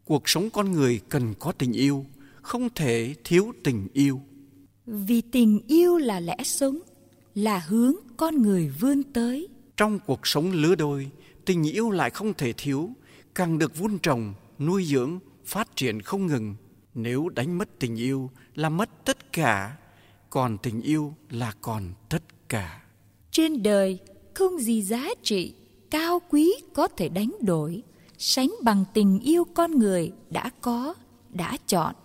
Cuộc sống con người cần có tình yêu, không thể thiếu tình yêu. Vì tình yêu là lẽ sống, là hướng con người vươn tới. Trong cuộc sống lứa đôi, tình yêu lại không thể thiếu, càng được vun trồng, nuôi dưỡng, phát triển không ngừng. Nếu đánh mất tình yêu là mất tất cả, còn tình yêu là còn tất cả. Trên đời không gì giá trị, cao quý có thể đánh đổi, sánh bằng tình yêu con người đã có, đã chọn.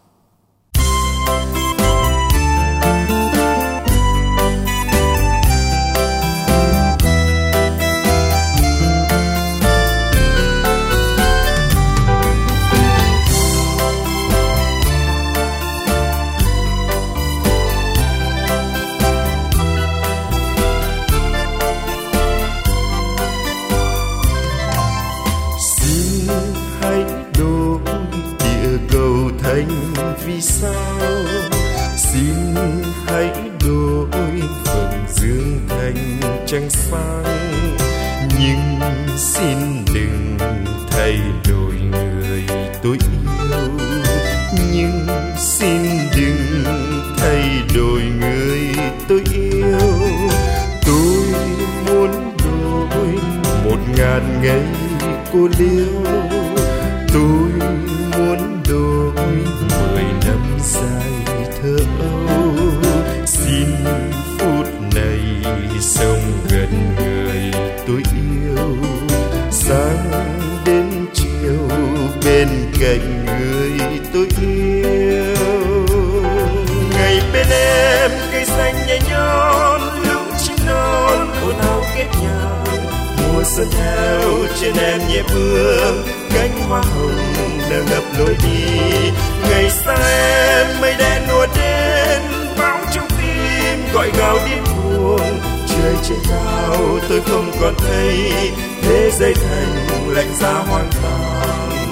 Vì sao xin hãy đổi vầng dương thành trăng sáng, nhưng xin đừng thay đổi người tôi yêu, nhưng xin đừng thay đổi người tôi yêu. Tôi muốn đổi 1000 ngày cô liêu, tôi muốn đổi 10 năm dài thơ âu. Xin phút này sống gần người tôi yêu, sáng đến chiều bên cạnh người tôi yêu. Ngày bên em cây xanh nhẹ nhõm, lũ chim non ồn ào kết nhau. Mùa xuân theo trên em nhẹ bướm, cánh hoa hồng nở ngập lối đi. Ngày xa em mây đen ùa đến, bão trong tim gọi gào điên cuồng. Trời trên cao tôi không còn thấy, thế giới thành lạnh giá hoang tàn.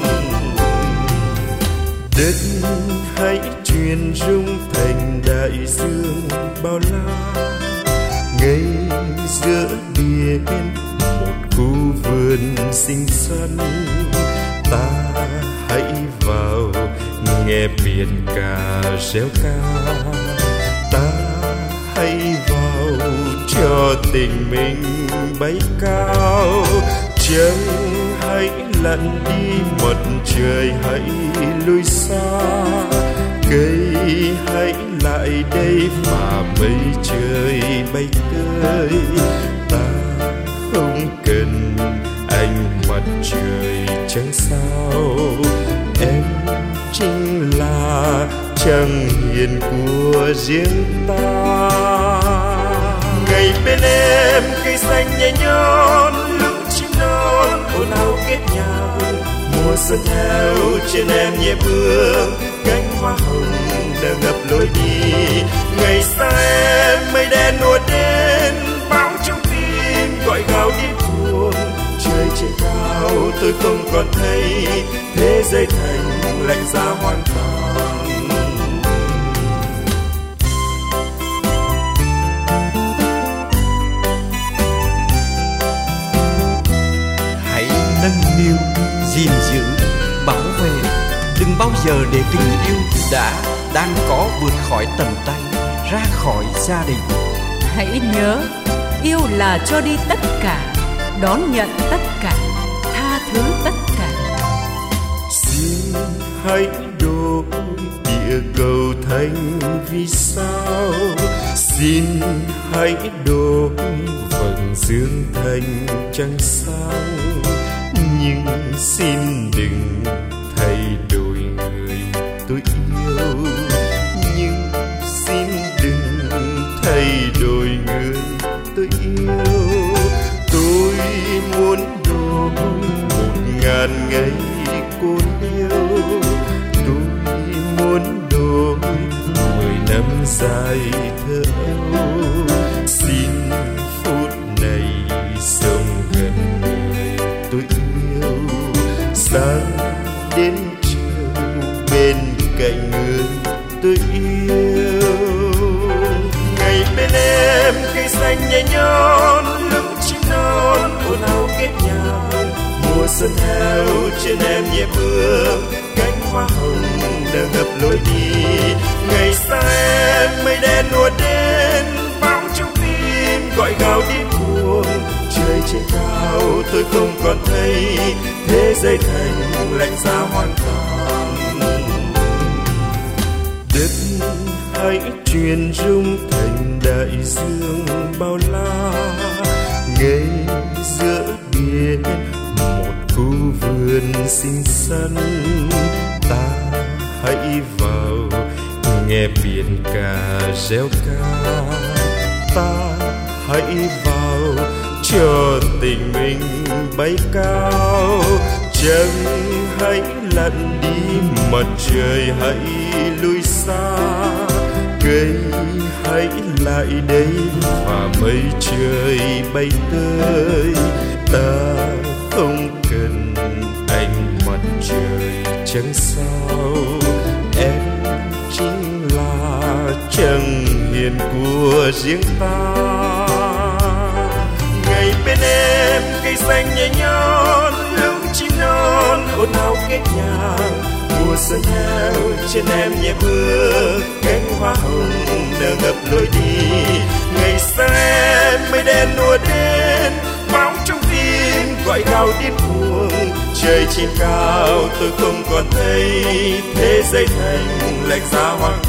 Đất hãy truyền rung thành đại dương bao la, ngay giữa biển một khu vườn xinh xắn. Ta hãy vào nghe biển cả reo ca, ta hãy vào cho tình mình bay cao. Trăng hãy lặn đi, mặt trời hãy lui xa, cây hãy lại đây và mây trời bay tới. Ta không cần ánh mặt trời trăng sao, em chính là trăng hiền của riêng ta. Ngày bên em cây xanh nhẹ nhõm, lũ chim non ồn ào kết nhau. Mùa xuân theo trên em nhẹ bướm, cánh hoa hồng nở ngập lối đi. Ngày xa em mây đen ùa đến, bão trong tim gọi gào điên cuồng. Trời trên cao tôi không còn thấy, thế giới thành lạnh giá hoang tàn. Hãy nâng niu, gìn giữ, bảo vệ, đừng bao giờ để tình yêu đang có vượt khỏi tầm tay, ra khỏi gia đình. Hãy nhớ, yêu là cho đi tất cả, đón nhận tất cả, tha thứ tất cả. Xin hãy đổi địa cầu thành vì sao, xin hãy đổi vầng dương thành trăng sáng, nhưng xin đừng thay đổi người tôi yêu, nhưng xin đừng thay đổi người tôi yêu. Tôi muốn đổi 1000 ngày cô liêu, tôi muốn đổi 10 năm dài thơ âu. Xin phút này sống gần người tôi yêu, sáng đến chiều bên cạnh người tôi yêu. Ngày bên em cây xanh nhẹ nhõm, lũ chim non ồn ào kết nhau. Mùa xuân theo trên em nhẹ bướm, lối đi. Ngày xa em mây đen ùa đến, bão trong tim gọi gào điên cuồng. Trời trên cao tôi không còn thấy, thế giới thành lạnh giá hoàn toàn. Đất hãy truyền rung thành đại dương bao la, ngay giữa biển một khu vườn xinh xắn. Ta hãy vào nghe biển cả reo ca, ta hãy vào cho tình mình bay cao. Trăng hãy lặn đi, mặt trời hãy lui xa, cây hãy lại đây và mây trời bay tới. Ta không cần ánh mặt trời trăng sao, em chính là trăng hiền của riêng ta. Ngày bên em cây xanh nhẹ nhõm, lũ chim non ồn ào kết nhàng. Mùa xuân theo trên em nhẹ bước, cánh hoa hồng nở ngập lối đi. Ngày xa em mây đen ùa đến, bão trong tim gọi gào điên cuồng. Trời trên cao tôi không còn thấy, thế giới thành lạnh giá hoang